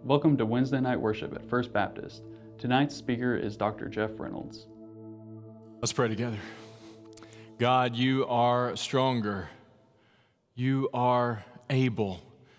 Welcome to Wednesday night worship at First Baptist. Tonight's speaker is Dr. Jeff Reynolds. Let's pray together. God, you are stronger. You are able.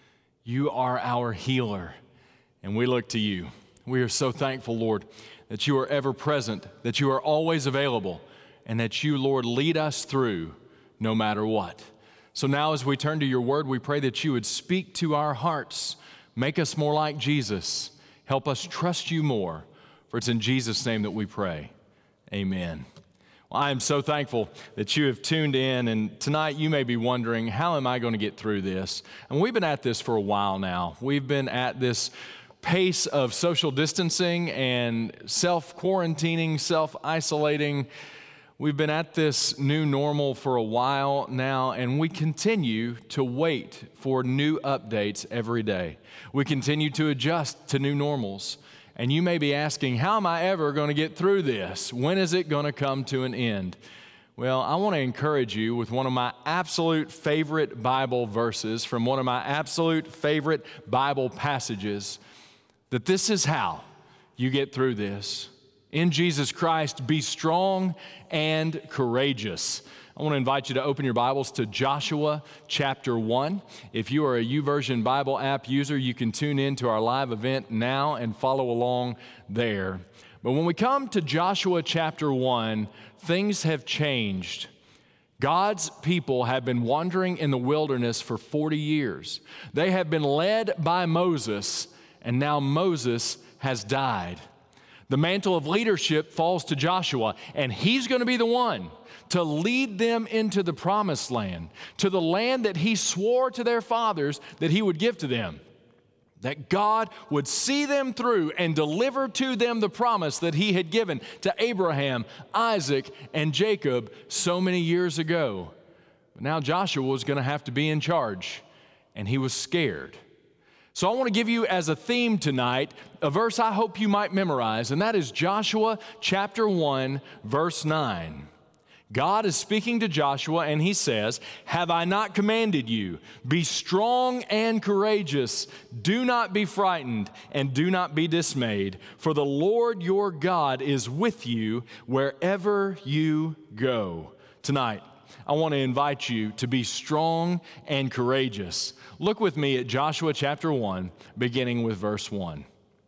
You are our healer, and we look to you. We are so thankful, Lord, that you are ever present, that you are always available, and that you, Lord, lead us through no matter what. So now as we turn to your word, we pray that you would speak to our hearts. Make us more like Jesus. Help us trust you more. For it's in Jesus' name that we pray. Amen. Well, I am so thankful that you have tuned in, and tonight you may be wondering, how am I going to get through this? And we've been at this for a while now. We've been at this pace of social distancing and self-quarantining, self-isolating. We've been at this new normal for a while now, and we continue to wait for new updates every day. We continue to adjust to new normals. And you may be asking, how am I ever going to get through this? When is it going to come to an end? Well, I want to encourage you with one of my absolute favorite Bible verses from one of my absolute favorite Bible passages, that this is how you get through this. In Jesus Christ, be strong and courageous. I want to invite you to open your Bibles to Joshua chapter 1. If you are a YouVersion Bible app user, you can tune in to our live event now and follow along there. But when we come to Joshua chapter 1, things have changed. God's people have been wandering in the wilderness for 40 years. They have been led by Moses, and now Moses has died. The mantle of leadership falls to Joshua, and he's going to be the one to lead them into the promised land, to the land that he swore to their fathers that he would give to them, that God would see them through and deliver to them the promise that he had given to Abraham, Isaac, and Jacob so many years ago. But now Joshua was going to have to be in charge, and he was scared. So I want to give you as a theme tonight a verse I hope you might memorize, and that is Joshua chapter 1, verse 9. God is speaking to Joshua, and he says, "Have I not commanded you? Be strong and courageous. Do not be frightened, and do not be dismayed, for the Lord your God is with you wherever you go." Tonight, I want to invite you to be strong and courageous. Look with me at Joshua chapter 1, beginning with verse 1.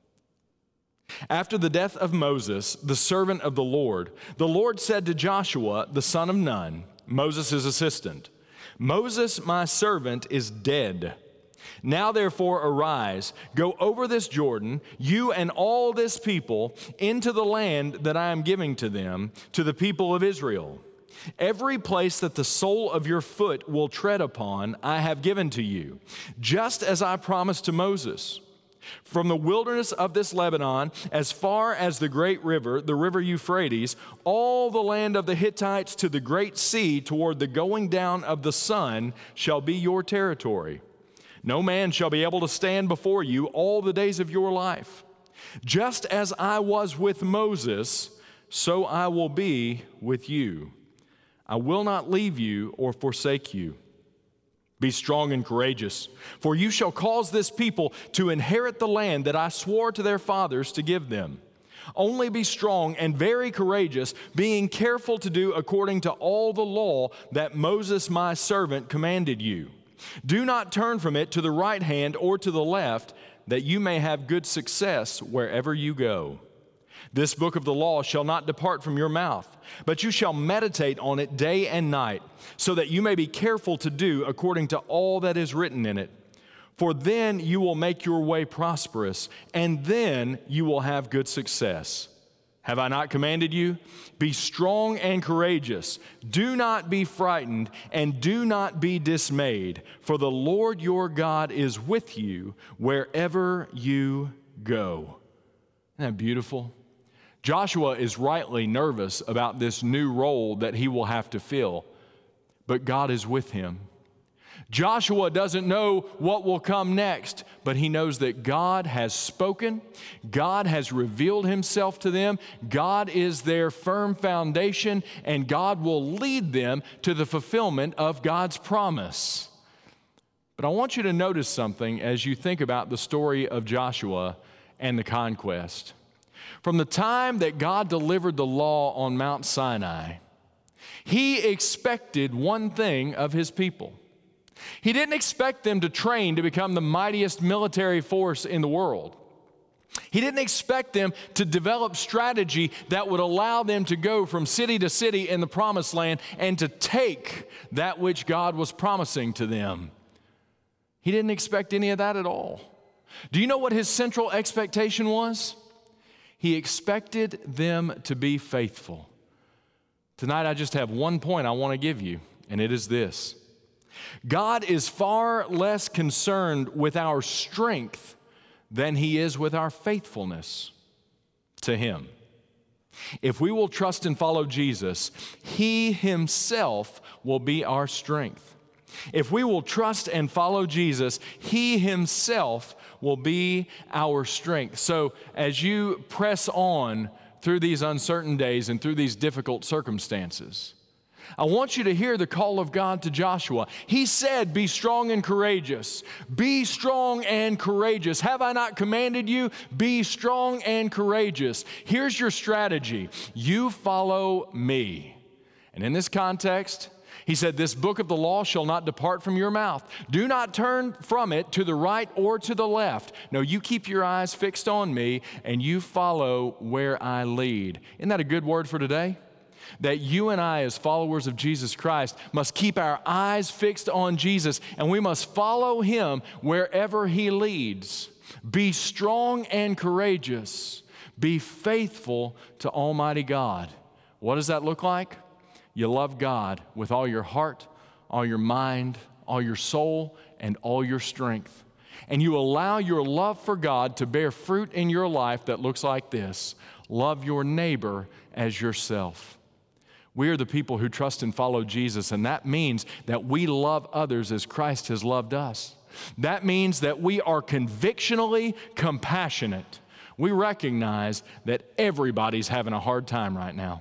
After the death of Moses, the servant of the Lord said to Joshua, the son of Nun, Moses' assistant, "Moses, my servant, is dead. Now therefore arise, go over this Jordan, you and all this people, into the land that I am giving to them, to the people of Israel. Every place that the sole of your foot will tread upon, I have given to you, just as I promised to Moses. From the wilderness of this Lebanon, as far as the great river, the river Euphrates, all the land of the Hittites to the great sea toward the going down of the sun shall be your territory. No man shall be able to stand before you all the days of your life. Just as I was with Moses, so I will be with you. I will not leave you or forsake you. Be strong and courageous, for you shall cause this people to inherit the land that I swore to their fathers to give them. Only be strong and very courageous, being careful to do according to all the law that Moses my servant commanded you. Do not turn from it to the right hand or to the left, that you may have good success wherever you go. This book of the law shall not depart from your mouth, but you shall meditate on it day and night, so that you may be careful to do according to all that is written in it. For then you will make your way prosperous, and then you will have good success. Have I not commanded you? Be strong and courageous. Do not be frightened, and do not be dismayed, for the Lord your God is with you wherever you go." Isn't that beautiful? Joshua is rightly nervous about this new role that he will have to fill, but God is with him. Joshua doesn't know what will come next, but he knows that God has spoken, God has revealed himself to them, God is their firm foundation, and God will lead them to the fulfillment of God's promise. But I want you to notice something as you think about the story of Joshua and the conquest. From the time that God delivered the law on Mount Sinai, He expected one thing of His people. He didn't expect them to train to become the mightiest military force in the world. He didn't expect them to develop strategy that would allow them to go from city to city in the promised land and to take that which God was promising to them. He didn't expect any of that at all. Do you know what His central expectation was? He expected them to be faithful. Tonight I just have one point I want to give you, and it is this. God is far less concerned with our strength than He is with our faithfulness to Him. If we will trust and follow Jesus, He Himself will be our strength. If we will trust and follow Jesus, He Himself will be our strength. So as you press on through these uncertain days and through these difficult circumstances, I want you to hear the call of God to Joshua. He said, be strong and courageous. Be strong and courageous. Have I not commanded you? Be strong and courageous. Here's your strategy. You follow me. And in this context, He said, this book of the law shall not depart from your mouth. Do not turn from it to the right or to the left. No, you keep your eyes fixed on me and you follow where I lead. Isn't that a good word for today? That you and I, as followers of Jesus Christ, must keep our eyes fixed on Jesus, and we must follow Him wherever He leads. Be strong and courageous. Be faithful to Almighty God. What does that look like? You love God with all your heart, all your mind, all your soul, and all your strength. And you allow your love for God to bear fruit in your life that looks like this. Love your neighbor as yourself. We are the people who trust and follow Jesus, and that means that we love others as Christ has loved us. That means that we are convictionally compassionate. We recognize that everybody's having a hard time right now.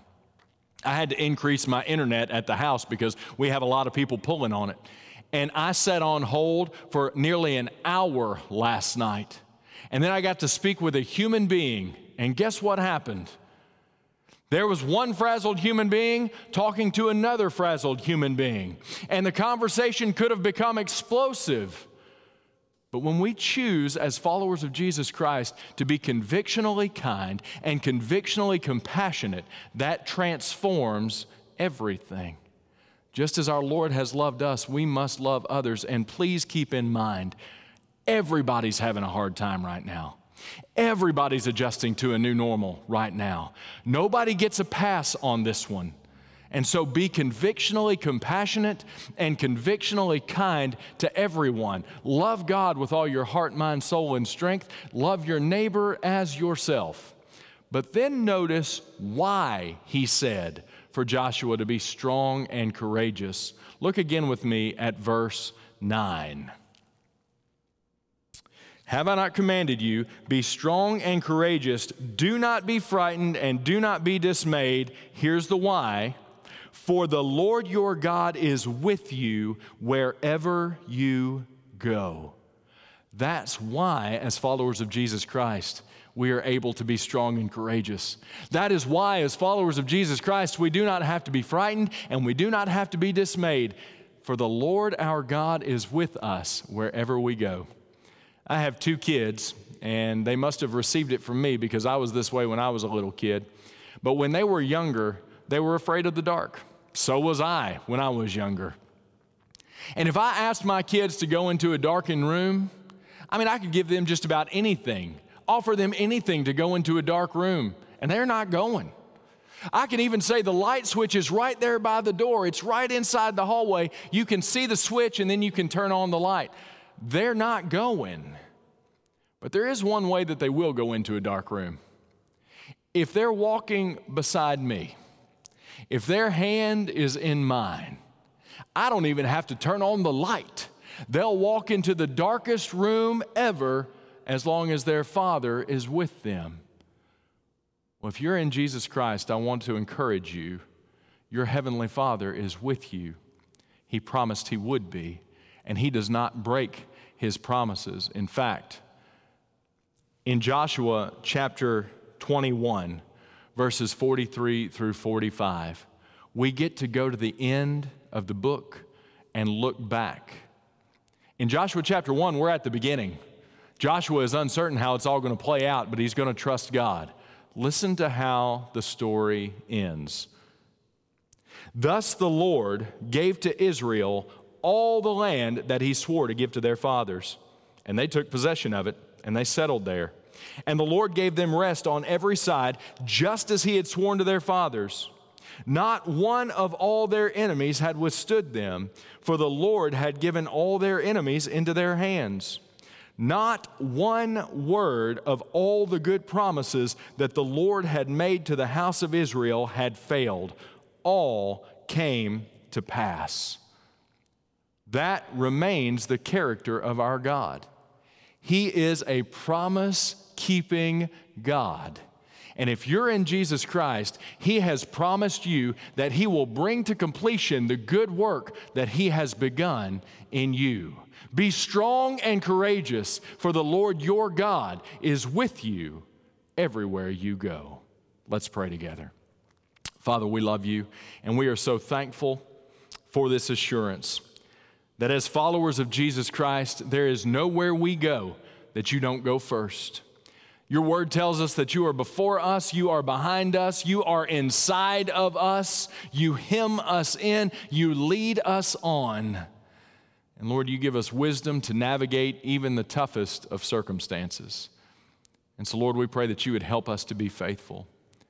I had to increase my internet at the house because we have a lot of people pulling on it. And I sat on hold for nearly an hour last night. And then I got to speak with a human being, and guess what happened? There was one frazzled human being talking to another frazzled human being, and the conversation could have become explosive. But when we choose as followers of Jesus Christ to be convictionally kind and convictionally compassionate, that transforms everything. Just as our Lord has loved us, we must love others. And please keep in mind, everybody's having a hard time right now. Everybody's adjusting to a new normal right now. Nobody gets a pass on this one. And so be convictionally compassionate and convictionally kind to everyone. Love God with all your heart, mind, soul, and strength. Love your neighbor as yourself. But then notice why He said for Joshua to be strong and courageous. Look again with me at verse 9. Have I not commanded you, be strong and courageous, do not be frightened and do not be dismayed. Here's the why. For the Lord your God is with you wherever you go. That's why, as followers of Jesus Christ, we are able to be strong and courageous. That is why, as followers of Jesus Christ, we do not have to be frightened and we do not have to be dismayed. For the Lord our God is with us wherever we go. I have 2 kids, and they must have received it from me because I was this way when I was a little kid. But when they were younger, they were afraid of the dark. So was I when I was younger. And if I asked my kids to go into a darkened room, I could give them just about anything, offer them anything to go into a dark room, and they're not going. I can even say the light switch is right there by the door. It's right inside the hallway. You can see the switch, and then you can turn on the light. They're not going. But there is one way that they will go into a dark room. If they're walking beside me, if their hand is in mine, I don't even have to turn on the light. They'll walk into the darkest room ever as long as their Father is with them. Well, if you're in Jesus Christ, I want to encourage you. Your Heavenly Father is with you. He promised He would be. and He does not break His promises. In fact, in Joshua chapter 21, verses 43 through 45, we get to go to the end of the book and look back. In Joshua chapter 1, we're at the beginning. Joshua is uncertain how it's all going to play out, but he's going to trust God. Listen to how the story ends. Thus the Lord gave to Israel all the land that He swore to give to their fathers, and they took possession of it, and they settled there. And the Lord gave them rest on every side, just as He had sworn to their fathers. Not one of all their enemies had withstood them, for the Lord had given all their enemies into their hands. Not one word of all the good promises that the Lord had made to the house of Israel had failed. All came to pass. That remains the character of our God. He is a promise-keeping God. And if you're in Jesus Christ, He has promised you that He will bring to completion the good work that He has begun in you. Be strong and courageous, for the Lord your God is with you everywhere you go. Let's pray together. Father, we love You, and we are so thankful for this assurance that as followers of Jesus Christ, there is nowhere we go that You don't go first. Your word tells us that You are before us, You are behind us, You are inside of us, You hem us in, You lead us on. And Lord, You give us wisdom to navigate even the toughest of circumstances. And so, Lord, we pray that You would help us to be faithful.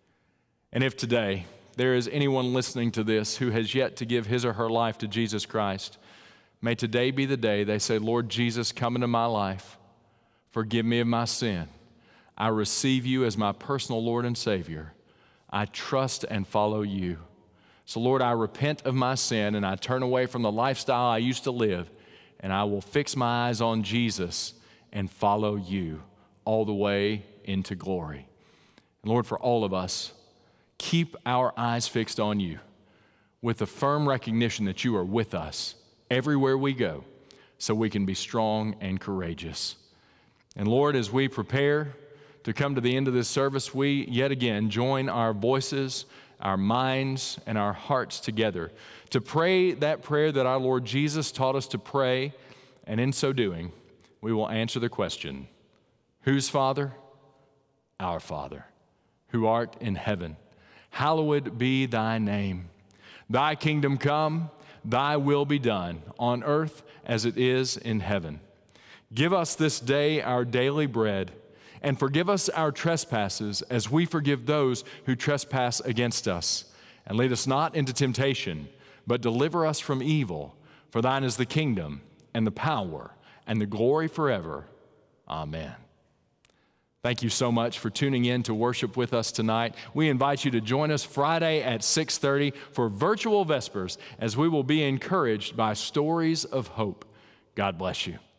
And if today there is anyone listening to this who has yet to give his or her life to Jesus Christ, may today be the day they say, Lord Jesus, come into my life. Forgive me of my sin. I receive You as my personal Lord and Savior. I trust and follow You. So, Lord, I repent of my sin and I turn away from the lifestyle I used to live, and I will fix my eyes on Jesus and follow You all the way into glory. And Lord, for all of us, keep our eyes fixed on You with the firm recognition that You are with us everywhere we go, so we can be strong and courageous. And Lord, as we prepare to come to the end of this service, we yet again join our voices, our minds, and our hearts together to pray that prayer that our Lord Jesus taught us to pray, and in so doing, we will answer the question, whose Father? Our Father, who art in heaven. Hallowed be Thy name. Thy kingdom come, Thy will be done, on earth as it is in heaven. Give us this day our daily bread, and forgive us our trespasses as we forgive those who trespass against us. And lead us not into temptation, but deliver us from evil. For Thine is the kingdom, and the power, and the glory forever. Amen. Thank you so much for tuning in to worship with us tonight. We invite you to join us Friday at 6:30 for virtual Vespers, as we will be encouraged by stories of hope. God bless you.